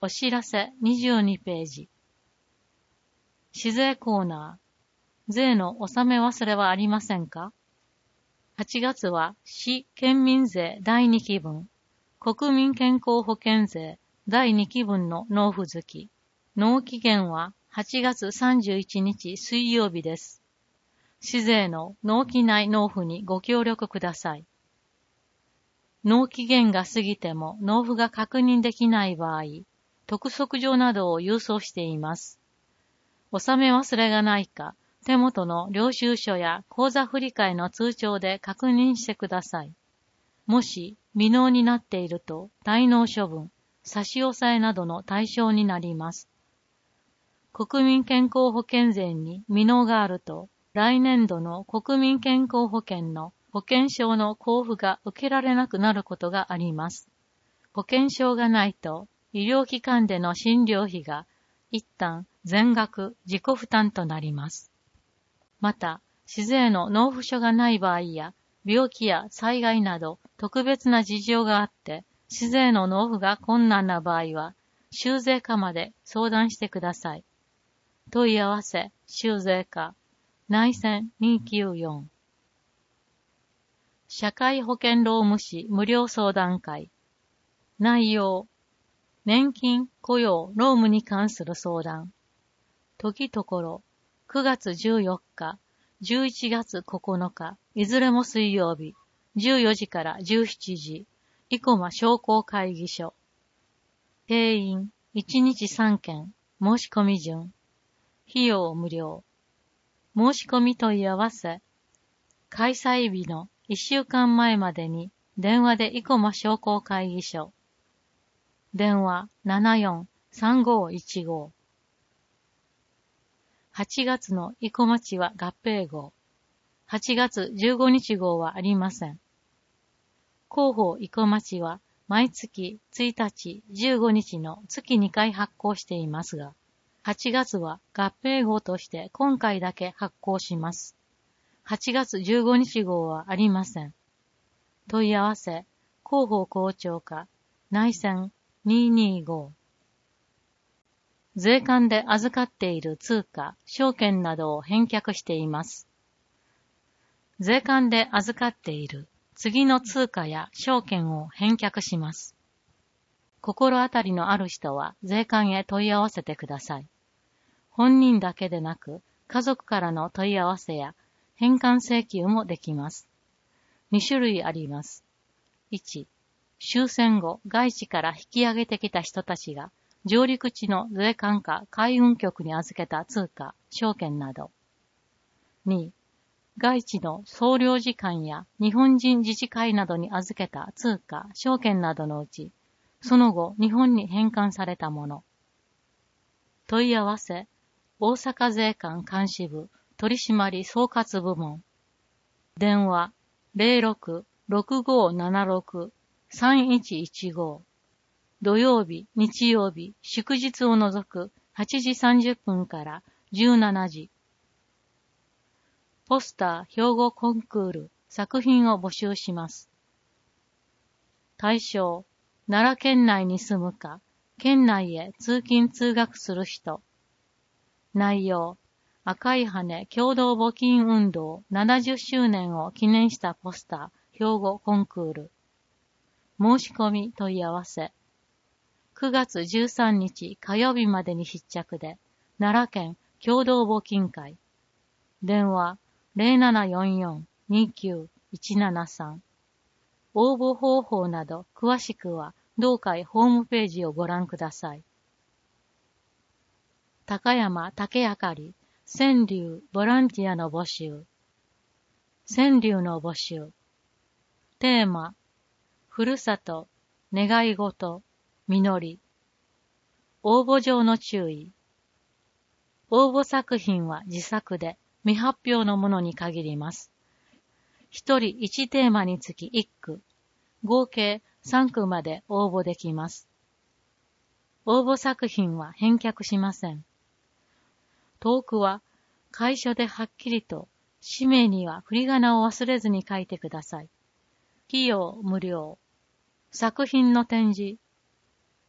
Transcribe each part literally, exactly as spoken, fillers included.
お知らせにじゅうにページ。市税コーナー。税の納め忘れはありませんか？はちがつは市県民税だいにきぶん、国民健康保険税だいにきぶんの納付月。納期限ははちがつさんじゅういちにち水曜日です。市税の納期内納付にご協力ください。納期限が過ぎても納付が確認できない場合、督促状などを郵送しています。納め忘れがないか、手元の領収書や口座振替の通帳で確認してください。もし未納になっていると滞納処分、差し押さえなどの対象になります。国民健康保険税に未納があると、来年度の国民健康保険の保険証の交付が受けられなくなることがあります。保険証がないと、医療機関での診療費が一旦全額自己負担となります。また、市税の納付書がない場合や、病気や災害など特別な事情があって、市税の納付が困難な場合は、州税課まで相談してください。問い合わせ、州税課、内線にきゅうよん。社会保険労務士無料相談会。内容、年金、雇用、労務に関する相談。時ところ、くがつじゅうよっか、じゅういちがつここのか、いずれも水曜日、じゅうよじからじゅうしちじ、生駒商工会議所。定員、いちにちさんけん、申し込み順。費用無料。申し込み問い合わせ。開催日のいっしゅうかんまえまでに電話で生駒商工会議所。電話 ななよんさんごいちご。はちがつの生駒市は合併号。はちがつじゅうごにち号はありません。広報生駒市は毎月ついたち、じゅうごにちの月にかい発行していますが、はちがつは合併号として今回だけ発行します。はちがつじゅうごにち号はありません。問い合わせ、広報校長課、内線ににご。税関で預かっている通貨、証券などを返却しています。税関で預かっている次の通貨や証券を返却します。心当たりのある人は税関へ問い合わせてください。本人だけでなく、家族からの問い合わせや返還請求もできます。にしゅるいあります。いち、終戦後外地から引き上げてきた人たちが上陸地の税関か海運局に預けた通貨、証券など。に、外地の総領事館や日本人自治会などに預けた通貨、証券などのうち、その後日本に返還されたもの。問い合わせ、大阪税関監視部取締総括部門。電話 ゼロろく ろくごーななろく さんいちいちご。土曜日、日曜日、祝日を除くはちじさんじゅっぷんからじゅうしちじ。ポスター兵庫コンクール作品を募集します。対象、奈良県内に住むか、県内へ通勤通学する人。内容、赤い羽共同募金運動ななじゅっしゅうねんを記念したポスター兵庫コンクール。申し込み問い合わせ。くがつじゅうさんにち火曜日までに必着で、奈良県共同募金会。電話 ゼロななよんよん にきゅう いちななさん。応募方法など詳しくは同会ホームページをご覧ください。高山竹あかり川柳ボランティアの募集。川柳の募集。テーマ、ふるさと、願い事、実り。応募上の注意。応募作品は自作で未発表のものに限ります。一人一テーマにつき一句、合計三句まで応募できます。応募作品は返却しません。投句は楷書ではっきりと氏名には振り仮名を忘れずに書いてください。費用無料。作品の展示。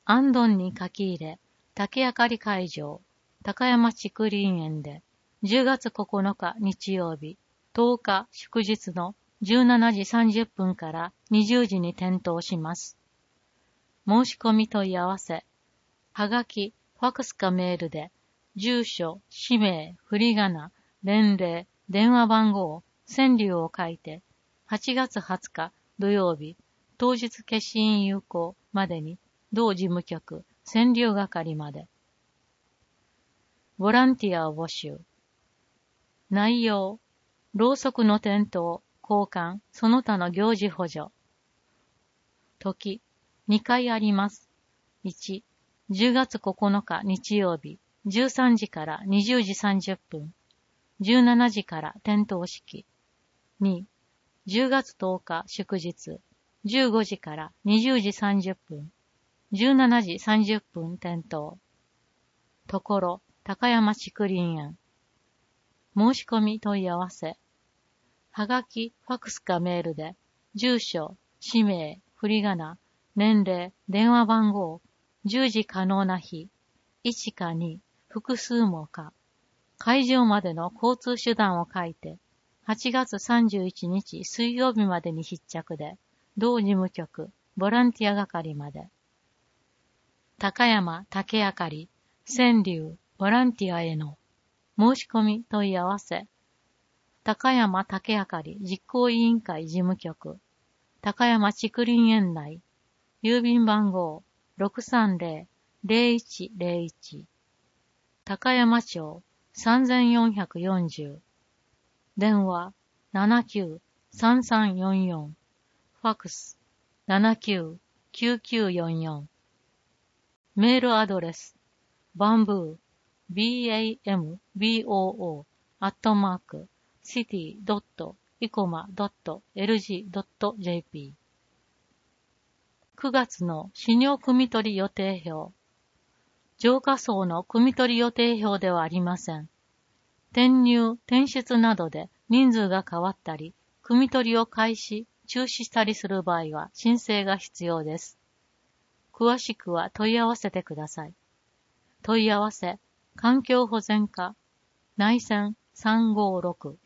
安藤に書き入れ、竹あかり会場、高山竹林園で、じゅうがつここのか日曜日、とおか祝日のじゅうしちじさんじゅっぷんからにじゅうじに点灯します。申し込み問い合わせ、はがき、ファクスかメールで、住所、氏名、振り仮名、年齢、電話番号、川柳を書いて、はちがつはつか土曜日、当日消印有効までに、同事務局、川柳係まで。ボランティアを募集。内容、ろうそくの点灯、交換、その他の行事補助。時、にかいあります。いち、じゅうがつここのか日曜日、じゅうさんじからにじゅうじさんじゅっぷん、じゅうしちじから点灯式。に、じゅうがつとおか祝日、じゅうごじからにじゅうじさんじゅっぷん、じゅうしちじさんじゅっぷん点灯。ところ、高山竹林園。申し込み問い合わせ。はがき、ファクスかメールで、住所、氏名、振り仮名、年齢、電話番号、じゅうじ可能な日、いちかに、複数もか、会場までの交通手段を書いて、はちがつさんじゅういちにち水曜日までに必着で、同事務局、ボランティア係まで。高山竹あかり、川柳、ボランティアへの申し込み問い合わせ。高山竹あかり実行委員会事務局、高山竹林園内、郵便番号 ろくさんぜろ ぜろいちぜろいち、高山町さんよんよんゼロ、電話 ななきゅうさんさんよんよん、ファックス ななきゅうきゅうきゅうよんよん、メールアドレス、バンブー、bamboo、アットマーク、シティドットイコマドットエルジードットジェーピー。くがつの資料汲み取り予定表。浄化層の汲み取り予定表ではありません。転入、転出などで人数が変わったり、汲み取りを開始、中止したりする場合は申請が必要です。詳しくは問い合わせてください。問い合わせ、環境保全課、内線さんごろく。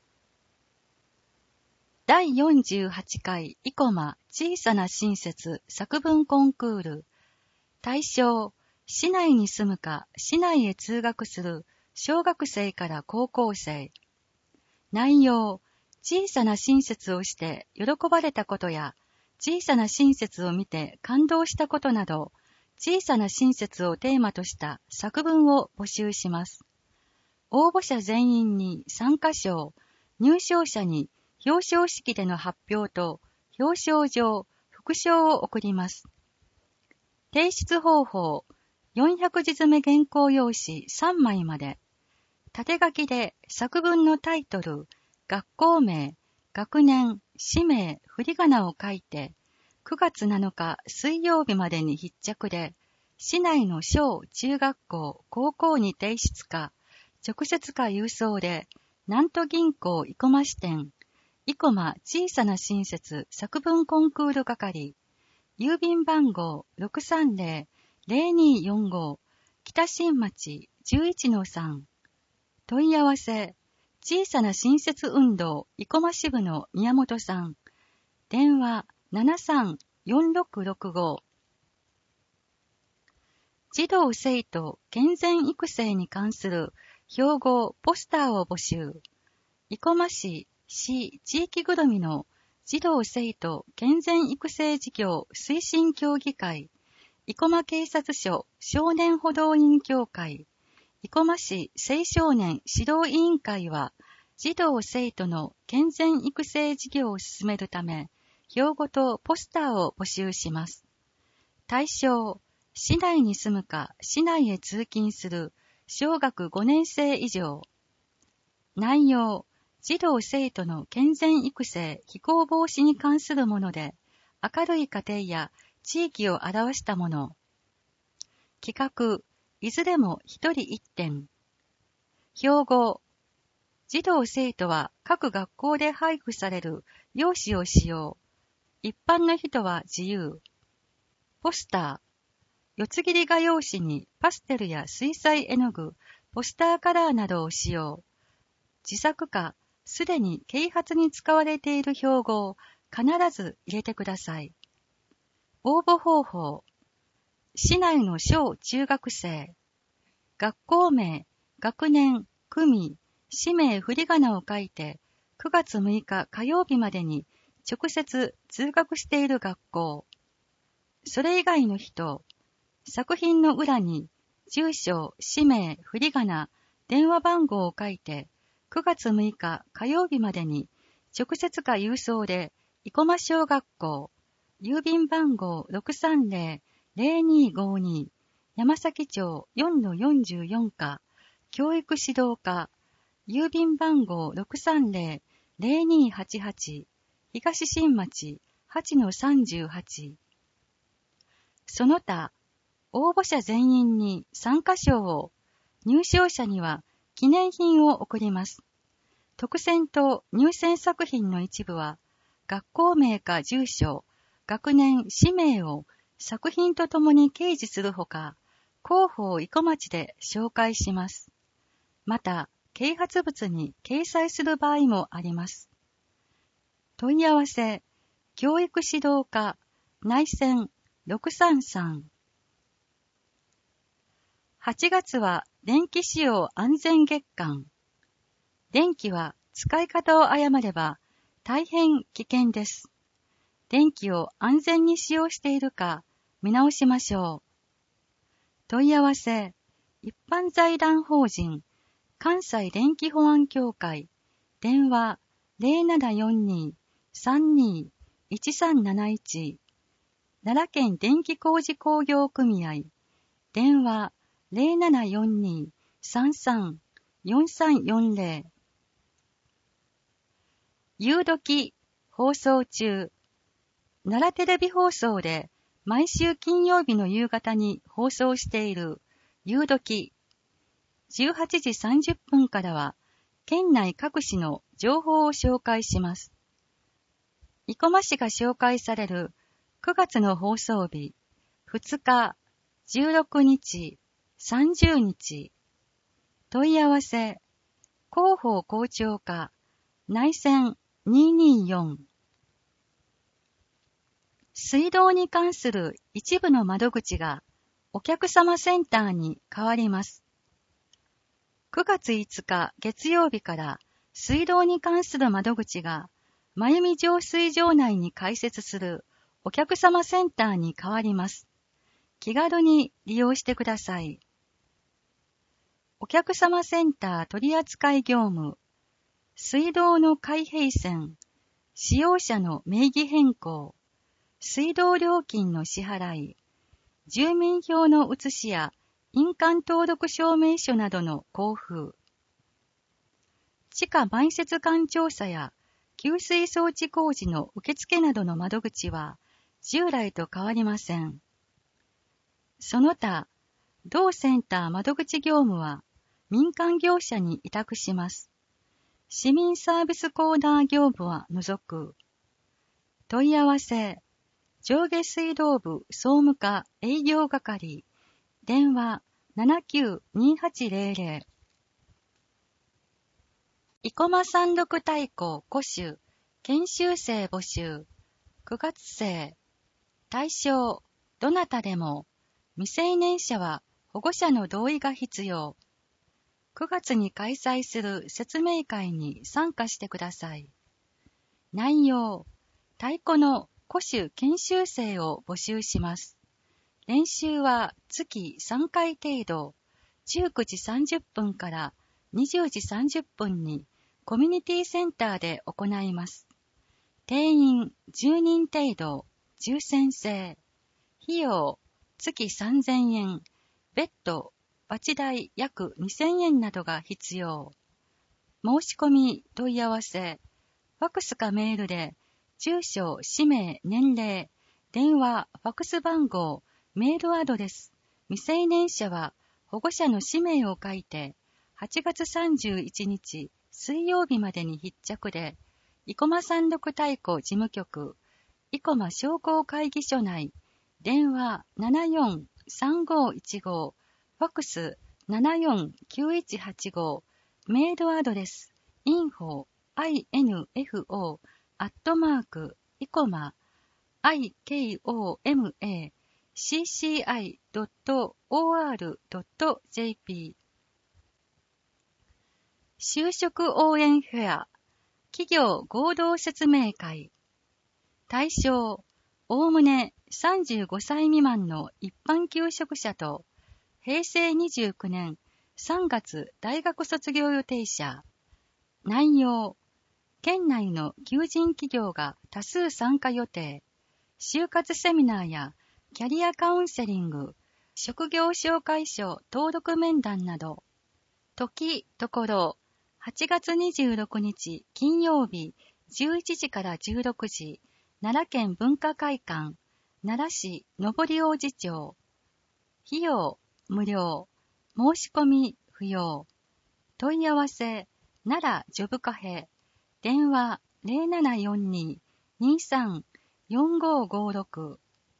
だいよんじゅうはちかい生駒小さな親切作文コンクール。対象、市内に住むか市内へ通学する小学生から高校生。内容、小さな親切をして喜ばれたことや、小さな親切を見て感動したことなど、小さな親切をテーマとした作文を募集します。応募者全員に参加賞、入賞者に表彰式での発表と表彰状、副賞を送ります。提出方法、よんひゃくじつめ原稿用紙さんまいまで。縦書きで作文のタイトル、学校名、学年、氏名、振り仮名を書いて、くがつなのか水曜日までに必着で、市内の小中学校、高校に提出か、直接か郵送で、南都銀行生駒支店、生駒小さな親切作文コンクール係、郵便番号 ろくさんぜろ ぜろによんご、北新町 じゅういちのさん。問い合わせ、小さな親切運動生駒支部の宮本さん。電話 ななさんよんろくろくご。児童生徒健全育成に関する標語ポスターを募集。生駒市市地域ぐるみの児童生徒健全育成事業推進協議会、生駒警察署少年補導員協会、生駒市青少年指導委員会は、児童生徒の健全育成事業を進めるため、標語とポスターを募集します。対象、市内に住むか市内へ通勤する小学ごねん生以上。内容、児童生徒の健全育成、非行防止に関するもので、明るい家庭や地域を表したもの。企画、いずれも一人一点。標語、児童生徒は各学校で配布される用紙を使用。一般の人は自由。ポスター、 四つ切り画用紙にパステルや水彩絵の具、ポスターカラーなどを使用。自作か、すでに啓発に使われている標語を必ず入れてください。応募方法。市内の小中学生。学校名、学年、組、氏名振り仮名を書いて、くがつむいか火曜日までに直接通学している学校。それ以外の人、作品の裏に住所、氏名、振り仮名、電話番号を書いて、くがつむいか火曜日までに直接か郵送で生駒小学校、郵便番号 ろくさんぜろ ぜろにごに 山崎町 よんのよんじゅうよん 課、教育指導課、郵便番号 ろくさんぜろ ぜろにはちはち 東新町 はちのさんじゅうはち。その他、応募者全員に参加賞を、入賞者には記念品を贈ります。特選と入選作品の一部は、学校名か住所、学年、氏名を作品とともに掲示するほか、広報生駒町で紹介します。また、啓発物に掲載する場合もあります。問い合わせ、教育指導課、内線ろくさんさん。はちがつは電気使用安全月間。電気は使い方を誤れば大変危険です。電気を安全に使用しているか見直しましょう。問い合わせ、一般財団法人関西電気保安協会、電話 ゼロななよんに さんに いちさんなないち、奈良県電気工事工業組合、電話 ゼロななよんに さんさん よんさんよんゼロ。ゆうどき放送中。奈良テレビ放送で毎週金曜日の夕方に放送しているゆうどき。じゅうはちじさんじゅっぷんからは県内各市の情報を紹介します。生駒市が紹介されるくがつの放送日、ふつか、じゅうろくにち、さんじゅうにち。問い合わせ、広報校長課、内線にによん。水道に関する一部の窓口がお客様センターに変わります。くがついつか月曜日から水道に関する窓口が真由美浄水場内に開設するお客様センターに変わります。気軽に利用してください。お客様センター取扱業務、水道の開閉栓、使用者の名義変更、水道料金の支払い、住民票の写しや印鑑登録証明書などの交付、地下埋設管調査や給水装置工事の受付などの窓口は従来と変わりません。その他、同センター窓口業務は民間業者に委託します。市民サービスコーナー業務は除く。問い合わせ、上下水道部総務課営業係、電話 ななきゅうにはちゼロゼロ。生駒山麓太鼓古種研修生募集。くがつ生。対象、どなたでも。未成年者は保護者の同意が必要。くがつに開催する説明会に参加してください。内容、太鼓の古種研修生を募集します。練習は月さんかい程度、じゅうくじさんじゅっぷんからにじゅうじさんじゅっぷんにコミュニティセンターで行います。定員じゅうにん程度、抽選制。費用、月さんぜんえん、別途、バチ代約にせんえんなどが必要。申し込み、問い合わせ、ファクスかメールで、住所、氏名、年齢、電話、ファクス番号、メールアドレス、未成年者は保護者の氏名を書いて、はちがつさんじゅういちにち水曜日までに必着で、生駒山麓太鼓事務局、生駒商工会議所内、電話 ななよんさんごーいちご、ファックス ななよんきゅういちはちご、メールアドレス インフォ インフォ アットマーク イコマ イコマ シーシーアイ ドット オーアール ドット ジェーピー 就職応援フェア企業合同説明会対象おおむねさんじゅうごさい未満の一般求職者と平成にじゅうきゅうねんさんがつ大学卒業予定者内容県内の求人企業が多数参加予定就活セミナーやキャリアカウンセリング、職業紹介書登録面談など、時、ところ、はちがつにじゅうろくにち金曜日じゅういちじからじゅうろくじ、奈良県文化会館、奈良市上り王子町。費用、無料。申し込み、不要。問い合わせ、奈良ジョブカフェ。電話、ゼロななよんに にさん よんごごろく。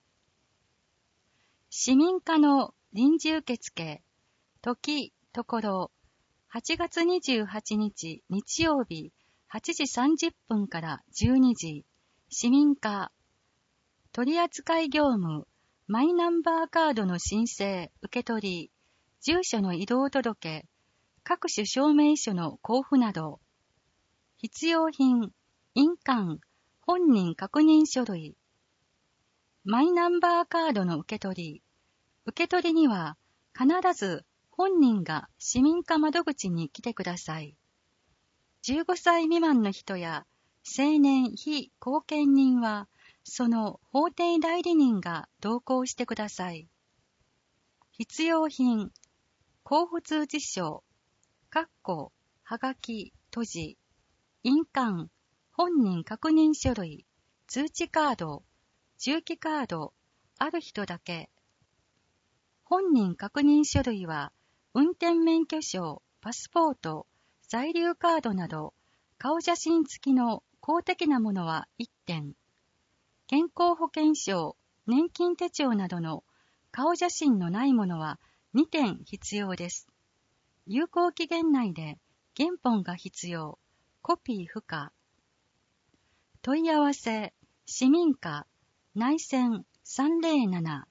市民課の臨時受付、時、ところ、はちがつにじゅうはちにち日曜日はちじさんじゅっぷんからじゅうにじ、市民課、取扱業務、マイナンバーカードの申請、受け取り、住所の移動届、各種証明書の交付など、必要品、印鑑、本人確認書類、マイナンバーカードの受け取り、受け取りには必ず本人が市民課窓口に来てください。じゅうごさい未満の人や成年非後見人はその法定代理人が同行してください。必要品、交付通知書、括弧、はがき、閉じ、印鑑、本人確認書類、通知カード、重機カード、ある人だけ。本人確認書類は、運転免許証、パスポート、在留カードなど、顔写真付きの公的なものはいってん。健康保険証、年金手帳などの顔写真のないものはにてん必要です。有効期限内で原本が必要、コピー不可。問い合わせ、市民課、内線さんぜろなな。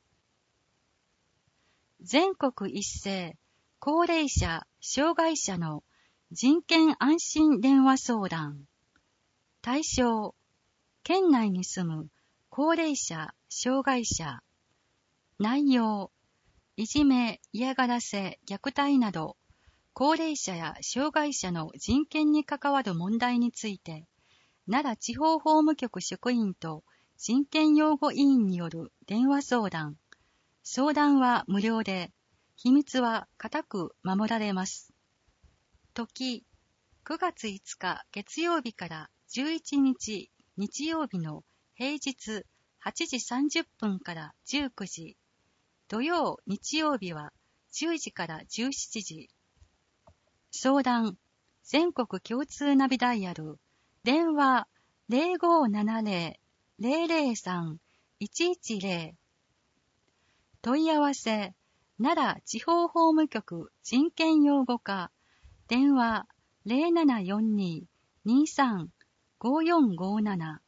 全国一斉、高齢者、障害者の人権安心電話相談。対象、県内に住む高齢者、障害者。内容、いじめ、嫌がらせ、虐待など、高齢者や障害者の人権に関わる問題について、奈良地方法務局職員と人権擁護委員による電話相談。相談は無料で、秘密は固く守られます。時、くがついつか月曜日からじゅういちにち日曜日の平日はちじさんじゅっぷんからじゅうくじ、土曜、日曜日はじゅうじからじゅうしちじ。相談、全国共通ナビダイヤル、電話ゼロごーななゼロ ゼロゼロさん いちいちゼロ。問い合わせ、奈良地方法務局人権擁護課、電話ゼロななよんに にさん ごよんごなな。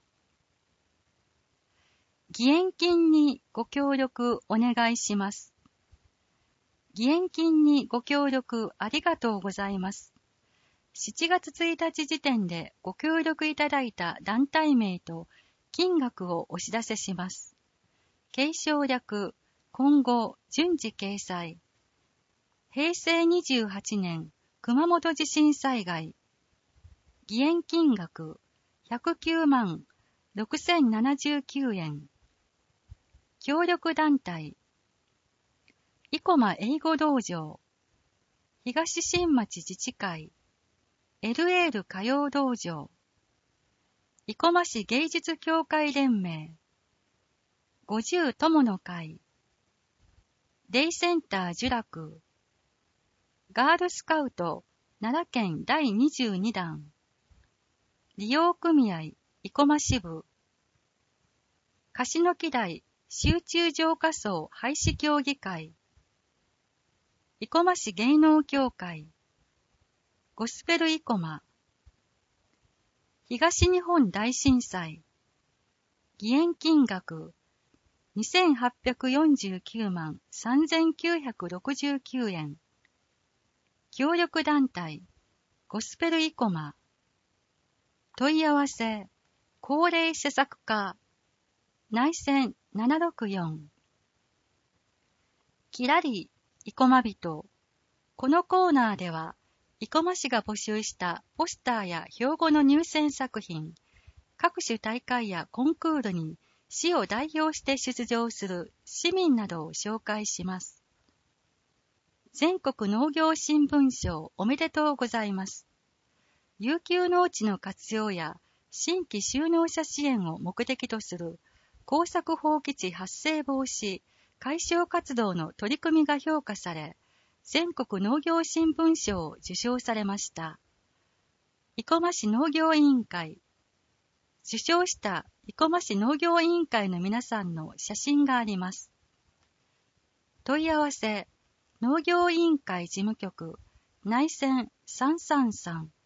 義援金にご協力お願いします。義援金にご協力ありがとうございます。しちがつついたち時点でご協力いただいた団体名と金額をお知らせします。継承略、今後順次掲載。平成にじゅうはちねん熊本地震災害。義援金額ひゃくきゅうまんろくせんななじゅうきゅうえん。協力団体。生駒英語道場。東新町自治会。エルエール 歌謡道場。生駒市芸術協会連盟。五十友の会。デイセンター呪楽。ガールスカウト奈良県だいにじゅうにだん。利用組合生駒支部。樫野木台集中浄化層廃止協議会、生駒市芸能協会、ゴスペル生駒、東日本大震災、義援金額にせんはっぴゃくよんじゅうきゅうまんさんぜんきゅうひゃくろくじゅうきゅうえん。協力団体、ゴスペル生駒。問い合わせ、高齢施策課、内線ななろくよん。きらり、生駒人。このコーナーでは、生駒市が募集したポスターや標語の入選作品、各種大会やコンクールに市を代表して出場する市民などを紹介します。全国農業新聞賞おめでとうございます。遊休農地の活用や新規就農者支援を目的とする耕作放棄地発生防止解消活動の取り組みが評価され、全国農業新聞賞を受賞されました。生駒市農業委員会。受賞した生駒市農業委員会の皆さんの写真があります。問い合わせ、農業委員会事務局、内線さんさんさん。